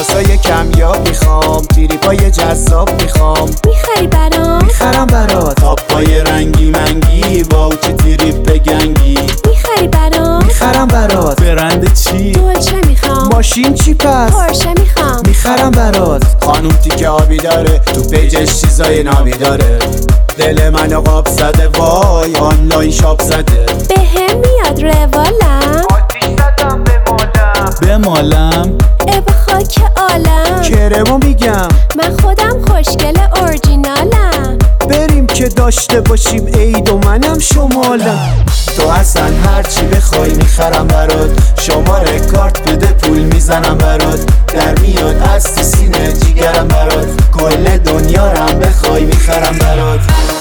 لباسای کمیاب میخوام، تریپای جذاب میخوام. میخری برام؟ میخرم برات. تاپای رنگی منگی، واو چه تریپ گنگی. میخری برام؟ میخرم برات. برند چی؟ دولچه میخوام. ماشین چی پس؟ پورشه میخوام. میخرم برات. خانوم تیکه آبی داره، تو پیجش چیزای نابی داره. دل منو قاب زده، وای آنلاین شاپ زده. به هم میاد روالم، آتیش زدم به مالم اب خاک عالم. کرمو میگم من خودم خوشگل اورجینالم. بریم که داشته باشیم عید و منم شمالم. تو اصلا هرچی بخوای میخرم برات. شماره کارت بده پول میزنم برات. در میاد از تو سینه جیگرم برات. کل دنیا رم بخوای میخرم برات.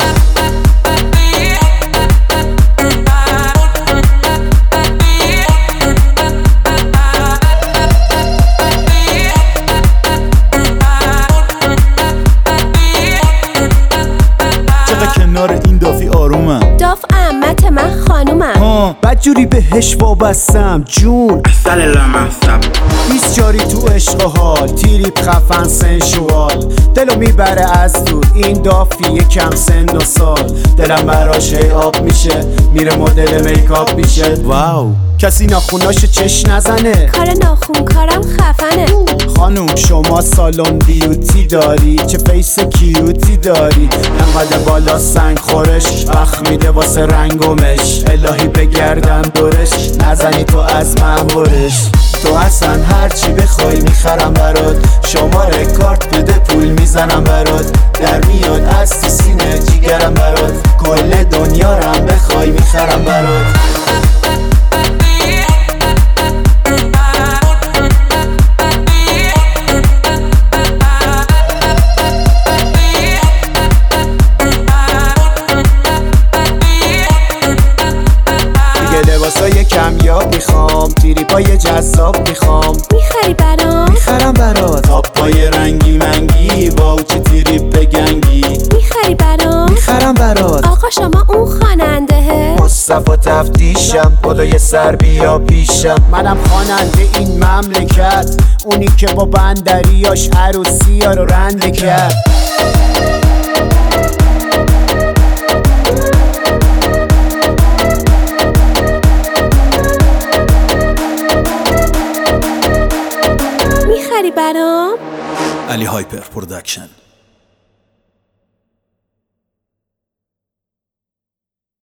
کنار این دافی آرومم. داف عمت من خانومم. بدجوری بهش وابستم جون. سلام 20 جاری تو عشق و حال، تریپ خفن سنشوال. دلو میبره از دور این دافی یکم سن و سال. دلم براش آب میشه، میره مدل میکاپ میشه. واو کسی ناخوناشو چش نزنه. کار ناخون کارم خفنه. خانوم شما سالن بیوتی داری، چه فیس کیوتی داری. انقدر بالا سنگ خورش، بخ میده واسه رنگومش. الهی بگردم دورش، نزنی تو از من برش. تو اصلا هرچی بخوای میخرم برات. شماره کارت بده پول میزنم برات. در میاد از تو سینه جیگرم برات. کل دنیا رم بخوای میخرم برات. لباسای کمیاب میخوام، تریپای جذاب میخوام. میخری برام؟ میخرم برات. تاپای رنگی منگی، واو چه تریپ گنگی. میخری برام؟ میخرم برات. آقا شما اون خواننده؟ مصطفی تفتیشم، بالای سر بیا پیشم. منم خواننده این مملکت، اونی که با بندریاش عروسی ها رو رنده کرد. میخری برام؟ علی هایپر پرودکشن.